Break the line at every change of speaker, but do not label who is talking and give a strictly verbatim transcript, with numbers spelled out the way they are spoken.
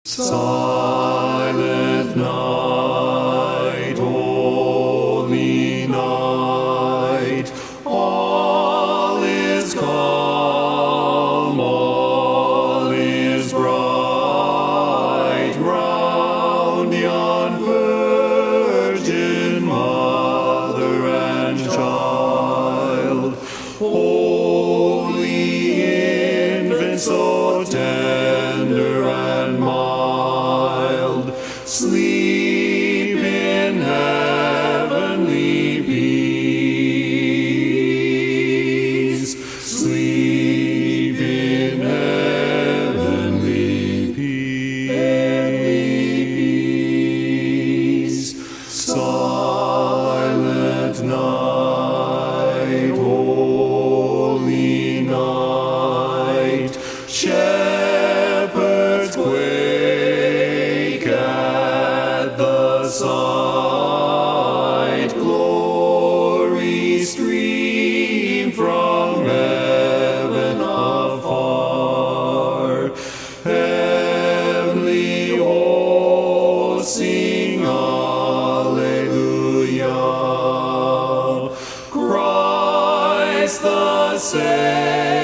Silent night, holy night, all is calm, all is bright, round yon virgin mother and child, holy infant, so tender and mild, sleep in heavenly peace, sleep in heavenly peace. Silent night, holy night, shepherds quake at the sight, glory stream from heaven afar, heavenly hosts sing Alleluia. Christ the Savior